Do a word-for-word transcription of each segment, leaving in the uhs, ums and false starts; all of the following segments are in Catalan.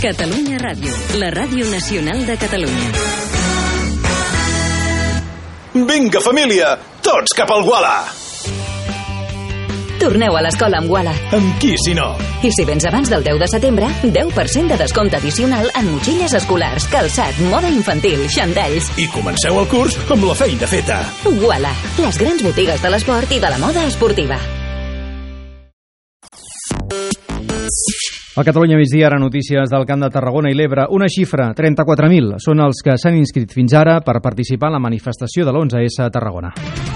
Catalunya Ràdio, la ràdio nacional de Catalunya. Vinga, família, tots cap al Wala! Torneu a l'escola amb Wala. Amb qui, si no? I si vens abans del deu de setembre, deu per cent de descompte addicional en motxilles escolars, calçat, moda infantil, xandalls. I comenceu el curs amb la feina feta. Wala, les grans botigues de l'esport i de la moda esportiva. A Catalunya migdia, ara notícies del Camp de Tarragona i l'Ebre. Una xifra, trenta-quatre mil, són els que s'han inscrit fins ara per participar en la manifestació de l'onze essa a Tarragona.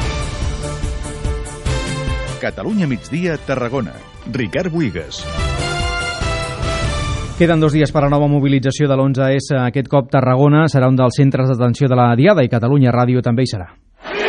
Catalunya migdia, Tarragona. Ricard Buigas. Queden dos dies per a la nova mobilització de l'onze essa. Aquest cop Tarragona serà un dels centres d'atenció de la Diada i Catalunya Ràdio també hi serà.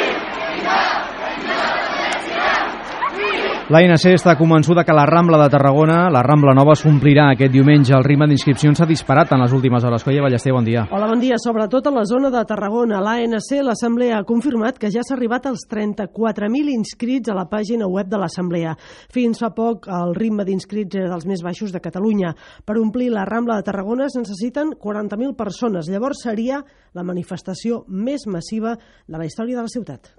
L'A N C està convençuda que la Rambla de Tarragona, la Rambla Nova, s'omplirà aquest diumenge. El ritme d'inscripcions s'ha disparat en les últimes hores. Colla Ballester, bon dia. Hola, bon dia. Sobretot a la zona de Tarragona, l'A N C, l'Assemblea ha confirmat que ja s'ha arribat als trenta-quatre mil inscrits a la pàgina web de l'Assemblea. Fins fa poc el ritme d'inscrits era dels més baixos de Catalunya. Per omplir la Rambla de Tarragona es necessiten quaranta mil persones. Llavors seria la manifestació més massiva de la història de la ciutat.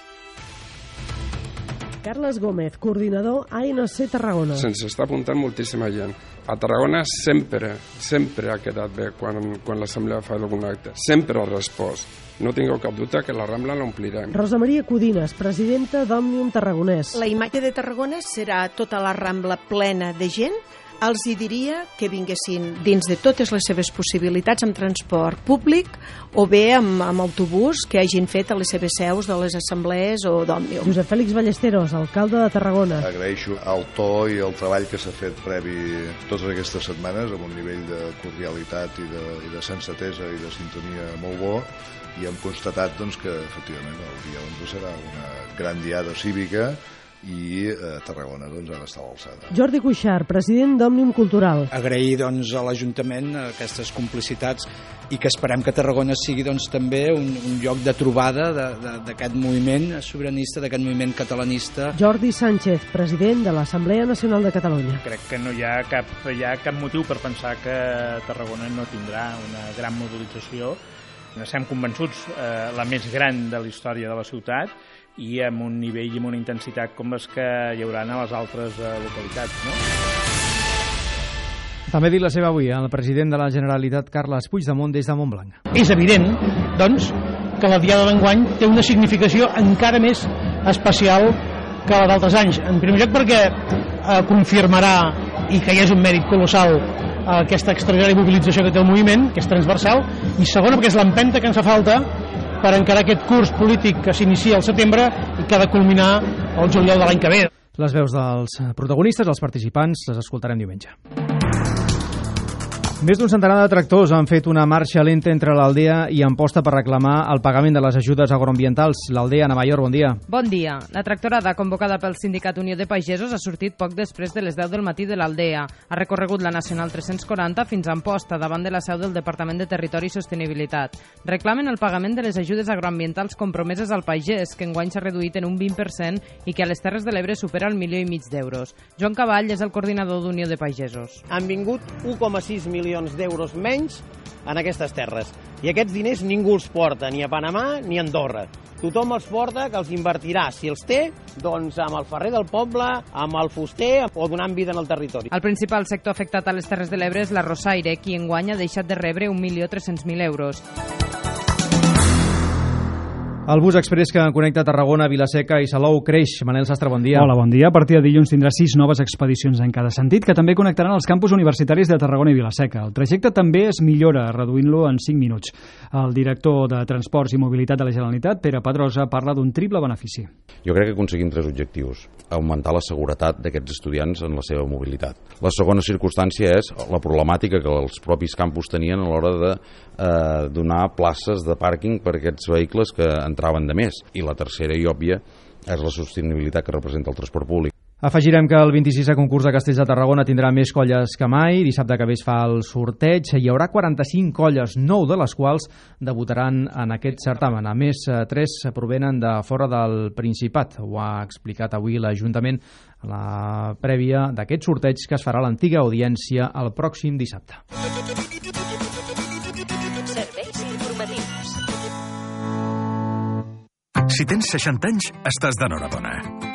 Carles Gómez, coordinador A N C Tarragona. Se'ns està apuntant moltíssima gent. A Tarragona sempre, sempre ha quedat bé quan, quan l'Assemblea fa algun acte. Sempre ha respost. No tingueu cap dubte que la Rambla l'omplirem. Rosa Maria Codines, presidenta d'Òmnium Tarragonès. La imatge de Tarragona serà tota la Rambla plena de gent. Els hi diria que vinguessin dins de totes les seves possibilitats amb transport públic o bé amb, amb autobús que hagin fet a les seves seus de les assemblees o d'Òmnium. Josep Fèlix Ballesteros, alcalde de Tarragona. Agraeixo el to i el treball que s'ha fet previ totes aquestes setmanes amb un nivell de cordialitat i de, i de sensatesa i de sintonia molt bo, i hem constatat doncs, que efectivament el dia onze serà una gran diada cívica i eh, Tarragona doncs, ha d'estar a l'alçada. Jordi Cuixart, president d'Òmnium Cultural. Agrair doncs, a l'Ajuntament aquestes complicitats i que esperem que Tarragona sigui doncs, també un, un lloc de trobada d'aquest moviment sobiranista, d'aquest moviment catalanista. Jordi Sánchez, president de l'Assemblea Nacional de Catalunya. Crec que no hi ha cap, hi ha cap motiu per pensar que Tarragona no tindrà una gran mobilització. Estem convençuts, eh, la més gran de la història de la ciutat, i amb un nivell i amb una intensitat com les que hi haurà a les altres eh, localitats. No? També ha dit la seva avui el president de la Generalitat, Carles Puigdemont, des de Montblanc. És evident, doncs, que la Diada d'enguany té una significació encara més especial que la d'altres anys. En primer lloc perquè eh, confirmarà, i que ja és un mèrit colossal, eh, aquesta extraordinària mobilització que té el moviment, que és transversal, i segona perquè és l'empenta que ens fa falta per encarar aquest curs polític que s'inicia al setembre i que ha de culminar el juliol de l'any que ve. Les veus dels protagonistes, els participants, les escoltarem diumenge. Més d'un centenar de tractors han fet una marxa lenta entre l'Aldea i Amposta per reclamar el pagament de les ajudes agroambientals. L'Aldea, Ana Mayor, bon dia. Bon dia. La tractorada convocada pel Sindicat Unió de Pagesos ha sortit poc després de les deu del matí de l'Aldea. Ha recorregut la Nacional tres-cents quaranta fins a Amposta, davant de la seu del Departament de Territori i Sostenibilitat. Reclamen el pagament de les ajudes agroambientals compromeses al pagès, que enguany s'ha reduït en un vint per cent i que a les Terres de l'Ebre supera el milió i mig d'euros. Joan Cavall és el coordinador d'Unió de Pagesos. Han vingut un coma sis milions d'euros menys en aquestes terres. I aquests diners ningú els porta, ni a Panamà ni a Andorra. Tothom els porta, que els invertirà, si els té, doncs amb el ferrer del poble, amb el fuster o donant vida en el territori. El principal sector afectat a les Terres de l'Ebre és l'arrossaire, qui enguany ha deixat de rebre un milió tres-cents mil euros. El bus express que connecta Tarragona, Vilaseca i Salou creix. Manel Sastre, bon dia. Hola, bon dia. A partir de dilluns tindrà sis noves expedicions en cada sentit, que també connectaran els campus universitaris de Tarragona i Vilaseca. El trajecte també es millora, reduint-lo en cinc minuts. El director de Transports i Mobilitat de la Generalitat, Pere Pedrosa, parla d'un triple benefici. Jo crec que aconseguim tres objectius. Augmentar la seguretat d'aquests estudiants en la seva mobilitat. La segona circumstància és la problemàtica que els propis campus tenien a l'hora de eh, donar places de pàrquing per a aquests vehicles que entraven de més. I la tercera i òbvia és la sostenibilitat que representa el transport públic. Afegirem que el vint-i-sisè concurs de Castells de Tarragona tindrà més colles que mai. Dissabte que ve es fa el sorteig. Hi haurà quaranta-cinc colles, nou de les quals debutaran en aquest certamen. A més, tres provenen de fora del Principat. Ho ha explicat avui l'Ajuntament a la prèvia d'aquest sorteig que es farà a l'antiga audiència el pròxim dissabte. Serveis informatius. Si tens seixanta anys, estàs d'enhorabona.